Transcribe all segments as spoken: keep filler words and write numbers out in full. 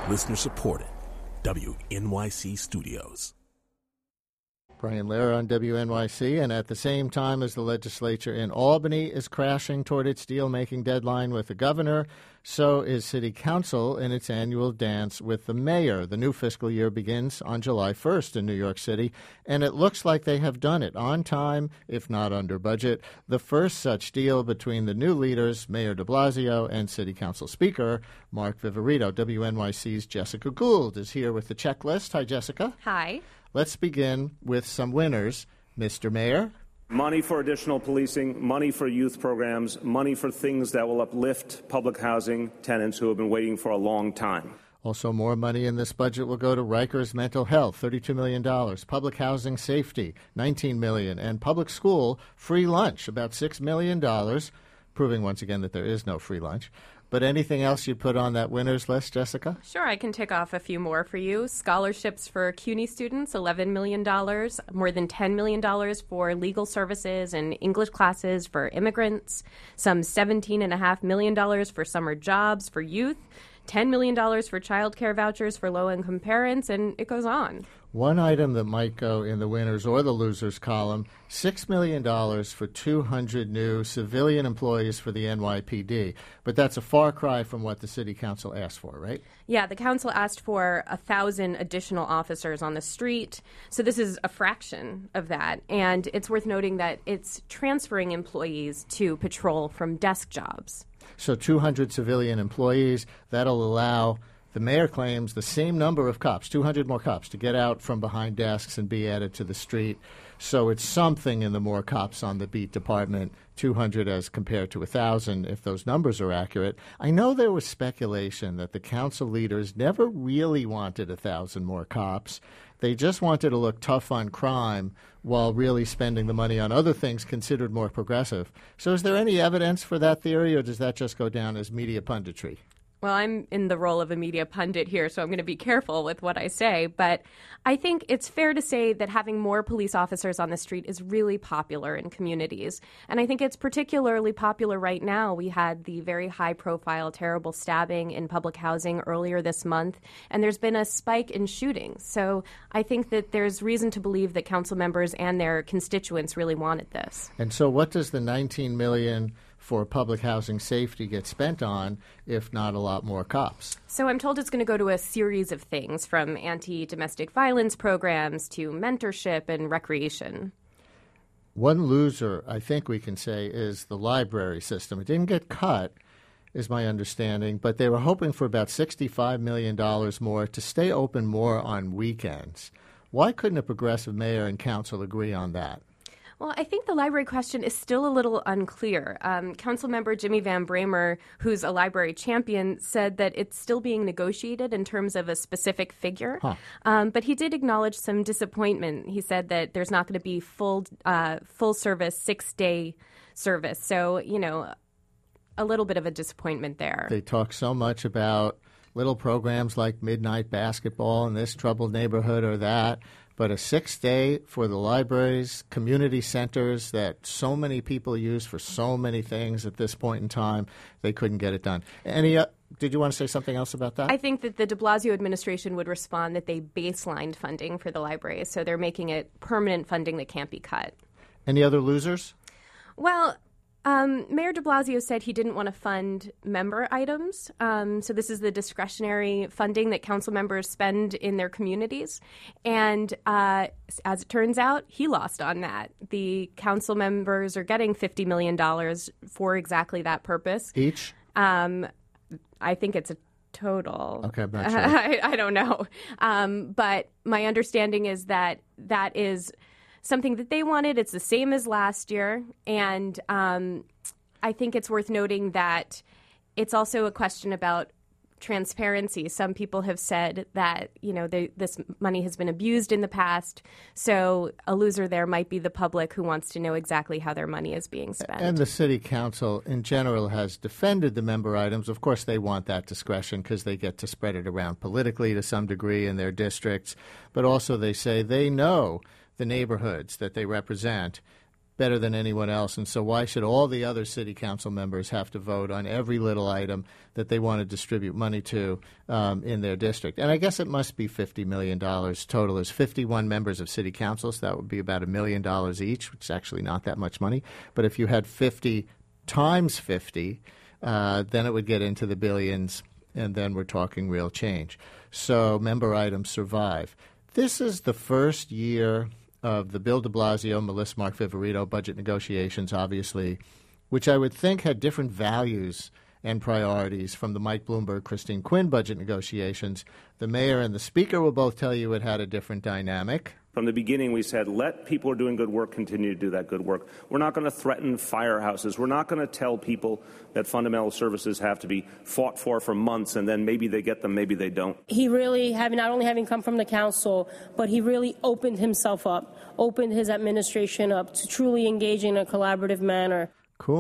Listener supported. W N Y C Studios. Brian Lehrer on W N Y C, and at the same time as the legislature in Albany is crashing toward its deal-making deadline with the governor, so is City Council in its annual dance with the mayor. The new fiscal year begins on July first in New York City, and it looks like they have done it on time, if not under budget. The first such deal between the new leaders, Mayor de Blasio and City Council Speaker Mark Viverito. W N Y C's Jessica Gould is here with the checklist. Hi, Jessica. Hi. Let's begin with some winners. Mister Mayor? Money for additional policing, money for youth programs, money for things that will uplift public housing tenants who have been waiting for a long time. Also, more money in this budget will go to Rikers Mental Health, thirty-two million dollars, public housing safety, nineteen million dollars, and public school free lunch, about six million dollars, proving once again that there is no free lunch. But anything else you put on that winners list, Jessica? Sure, I can tick off a few more for you. Scholarships for CUNY students, eleven million dollars, more than ten million dollars for legal services and English classes for immigrants, some seventeen point five million dollars for summer jobs for youth, ten million dollars for child care vouchers for low-income parents, and it goes on. One item that might go in the winners or the losers column, six million dollars for two hundred new civilian employees for the N Y P D. But that's a far cry from what the City Council asked for, right? Yeah, the council asked for one thousand additional officers on the street. So this is a fraction of that. And it's worth noting that it's transferring employees to patrol from desk jobs. So two hundred civilian employees, that'll allow, the mayor claims, the same number of cops, two hundred more cops, to get out from behind desks and be added to the street. So it's something in the more cops on the beat department, two hundred as compared to one thousand, if those numbers are accurate. I know there was speculation that the council leaders never really wanted one thousand more cops. They just wanted to look tough on crime while really spending the money on other things considered more progressive. So is there any evidence for that theory, or does that just go down as media punditry? Well, I'm in the role of a media pundit here, so I'm going to be careful with what I say. But I think it's fair to say that having more police officers on the street is really popular in communities. And I think it's particularly popular right now. We had the very high-profile, terrible stabbing in public housing earlier this month, and there's been a spike in shootings. So I think that there's reason to believe that council members and their constituents really wanted this. And so what does the nineteen million dollars for public housing safety get spent on, if not a lot more cops? So I'm told it's going to go to a series of things, from anti-domestic violence programs to mentorship and recreation. One loser, I think we can say, is the library system. It didn't get cut, is my understanding, but they were hoping for about sixty-five million dollars more to stay open more on weekends. Why couldn't a progressive mayor and council agree on that? Well, I think the library question is still a little unclear. Um, Councilmember Jimmy Van Bramer, who's a library champion, said that it's still being negotiated in terms of a specific figure. Huh. Um, but he did acknowledge some disappointment. He said that there's not going to be full, uh, full service, six-day service. So, you know, a little bit of a disappointment there. They talk so much about little programs like midnight basketball in this troubled neighborhood or that. But a sixth day for the libraries, community centers that so many people use for so many things at this point in time, they couldn't get it done. Any? Uh, did you want to say something else about that? I think that the de Blasio administration would respond that they baselined funding for the libraries, so they're making it permanent funding that can't be cut. Any other losers? Well, Um, Mayor de Blasio said he didn't want to fund member items. Um, so this is the discretionary funding that council members spend in their communities. And uh, as it turns out, he lost on that. The council members are getting fifty million dollars for exactly that purpose. Each? Um, I think it's a total. Okay, I'm not sure. I, I don't know. Um, but my understanding is that that is something that they wanted. It's the same as last year. And um, I think it's worth noting that it's also a question about transparency. Some people have said that, you know, they, this money has been abused in the past. So a loser there might be the public who wants to know exactly how their money is being spent. And the city council in general has defended the member items. Of course, they want that discretion because they get to spread it around politically to some degree in their districts. But also they say they know the neighborhoods that they represent better than anyone else. And so why should all the other city council members have to vote on every little item that they want to distribute money to um, in their district? And I guess it must be fifty million dollars total. There's fifty-one members of city council, so that would be about a million dollars each, which is actually not that much money. But if you had fifty times fifty, uh, then it would get into the billions, and then we're talking real change. So member items survive. This is the first year of the Bill de Blasio, Melissa Mark Viverito budget negotiations, obviously, which I would think had different values and priorities from the Mike Bloomberg, Christine Quinn budget negotiations. The mayor and the speaker will both tell you it had a different dynamic. From the beginning, we said, let people who are doing good work continue to do that good work. We're not going to threaten firehouses. We're not going to tell people that fundamental services have to be fought for for months, and then maybe they get them, maybe they don't. He really, having not only having come from the council, but he really opened himself up, opened his administration up to truly engage in a collaborative manner.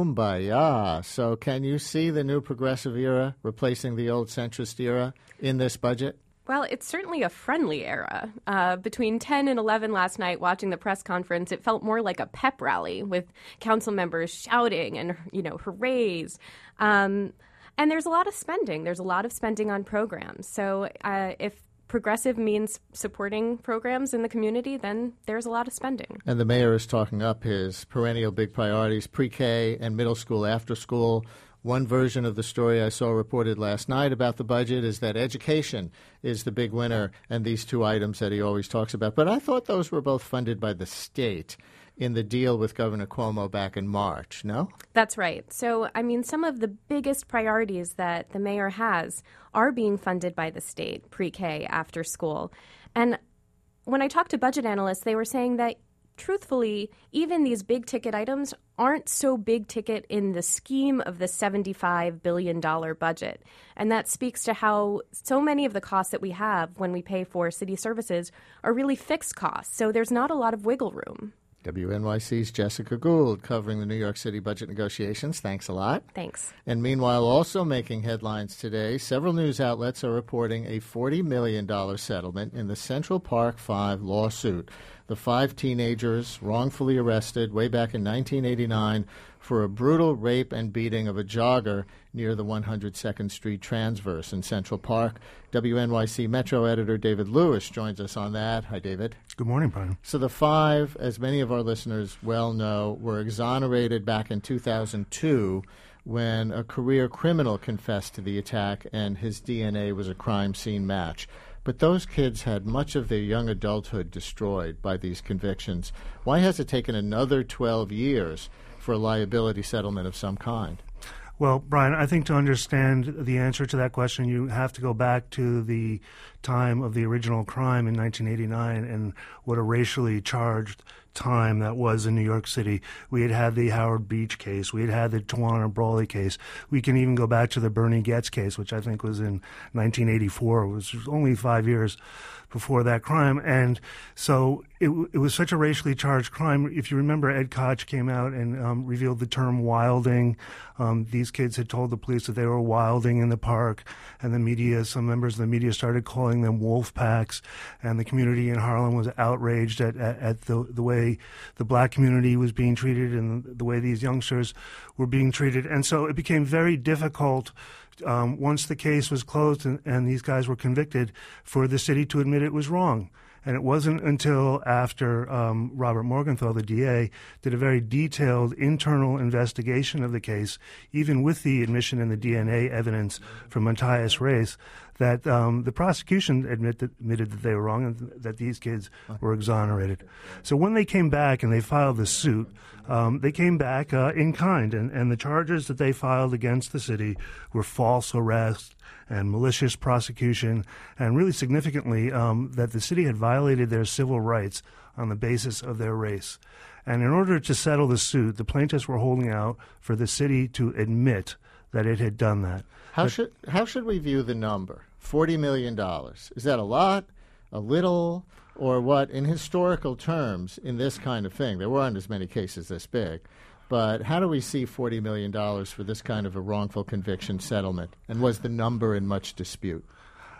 Kumbaya. So can you see the new progressive era replacing the old centrist era in this budget? Well, it's certainly a friendly era. Uh, between ten and eleven last night, watching the press conference, it felt more like a pep rally with council members shouting and, you know, hoorays. Um, and there's a lot of spending. There's a lot of spending on programs. So uh, if progressive means supporting programs in the community, then there's a lot of spending. And the mayor is talking up his perennial big priorities, pre-K and middle school, after school. One version of the story I saw reported last night about the budget is that education is the big winner, and these two items that he always talks about. But I thought those were both funded by the state in the deal with Governor Cuomo back in March, no? That's right. So, I mean, some of the biggest priorities that the mayor has are being funded by the state, pre-K, after school. And when I talked to budget analysts, they were saying that truthfully, even these big ticket items aren't so big ticket in the scheme of the seventy-five billion dollars budget. And that speaks to how so many of the costs that we have when we pay for city services are really fixed costs. So there's not a lot of wiggle room. W N Y C's Jessica Gould covering the New York City budget negotiations. Thanks a lot. Thanks. And meanwhile, also making headlines today, several news outlets are reporting a forty million dollars settlement in the Central Park Five lawsuit. The five teenagers wrongfully arrested way back in nineteen eighty-nine for a brutal rape and beating of a jogger near the one hundred second Street Transverse in Central Park. W N Y C Metro editor David Lewis joins us on that. Hi, David. Good morning, Brian. So the five, as many of our listeners well know, were exonerated back in two thousand two when a career criminal confessed to the attack and his D N A was a crime scene match. But those kids had much of their young adulthood destroyed by these convictions. Why has it taken another twelve years for a liability settlement of some kind? Well, Brian, I think to understand the answer to that question, you have to go back to the time of the original crime in nineteen eighty-nine and what a racially charged time that was in New York City. We had had the Howard Beach case. We had had the Tawana Brawley case. We can even go back to the Bernie Goetz case, which I think was in nineteen eighty-four. It was only five years before that crime. And so it, it was such a racially charged crime. If you remember, Ed Koch came out and um, revealed the term wilding. Um, these kids had told the police that they were wilding in the park, and the media, some members of the media started calling them wolf packs, and the community in Harlem was outraged at, at, at the, the way the black community was being treated and the way these youngsters were being treated. And so it became very difficult Um, once the case was closed and, and these guys were convicted, for the city to admit it was wrong. And it wasn't until after um, Robert Morgenthau, the D A, did a very detailed internal investigation of the case, even with the admission and the D N A evidence from Matthias Reis, that um, the prosecution admit that, admitted that they were wrong and th- that these kids were exonerated. So when they came back and they filed the suit, um, they came back uh, in kind, and, and the charges that they filed against the city were false arrest and malicious prosecution, and really significantly um, that the city had violated their civil rights on the basis of their race. And in order to settle the suit, the plaintiffs were holding out for the city to admit that it had done that. How but, should how should we view the number? forty million dollars. Is that a lot, a little, or what? In historical terms, in this kind of thing, there weren't as many cases this big. But how do we see forty million dollars for this kind of a wrongful conviction settlement? And was the number in much dispute?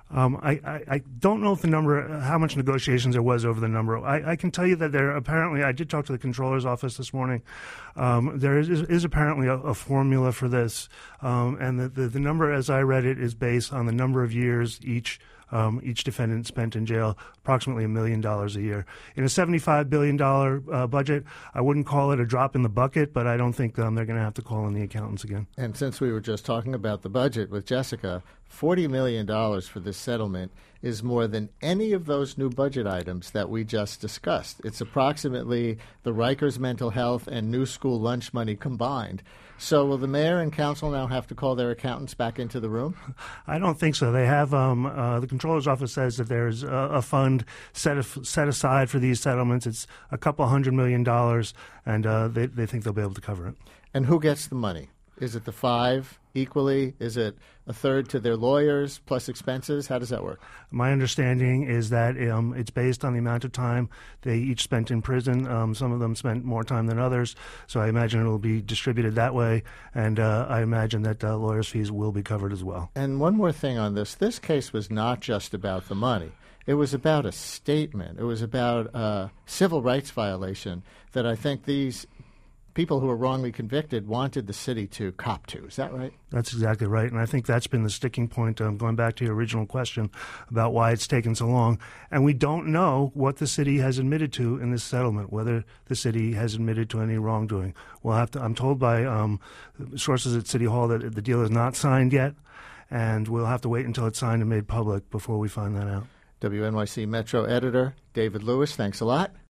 Um, I, I, I don't know if the number, how much negotiations there was over the number. I, I can tell you that there apparently, I did talk to the Comptroller's office this morning. Um, there is, is apparently a, a formula for this, um, and the, the, the number, as I read it, is based on the number of years each Um, each defendant spent in jail, approximately a million dollars a year. In a seventy-five billion dollars uh, budget, I wouldn't call it a drop in the bucket, but I don't think um, they're going to have to call in the accountants again. And since we were just talking about the budget with Jessica, forty million dollars for this settlement is more than any of those new budget items that we just discussed. It's approximately the Rikers mental health and new school lunch money combined. So will the mayor and council now have to call their accountants back into the room? I don't think so. They have um, uh, the Comptroller's office says that there's a, a fund set af- set aside for these settlements. It's a couple hundred million dollars, and uh, they they think they'll be able to cover it. And who gets the money? Is it the five equally? Is it a third to their lawyers plus expenses? How does that work? My understanding is that um, it's based on the amount of time they each spent in prison. Um, some of them spent more time than others, so I imagine it will be distributed that way, and uh, I imagine that uh, lawyers' fees will be covered as well. And one more thing on this. This case was not just about the money. It was about a statement. It was about a civil rights violation that I think these people who were wrongly convicted wanted the city to cop to. Is that right? That's exactly right, and I think that's been the sticking point, um, going back to your original question about why it's taken so long. And we don't know what the city has admitted to in this settlement, whether the city has admitted to any wrongdoing. We'll have to. I'm told by um, sources at City Hall that the deal is not signed yet, and we'll have to wait until it's signed and made public before we find that out. W N Y C Metro editor David Lewis, thanks a lot.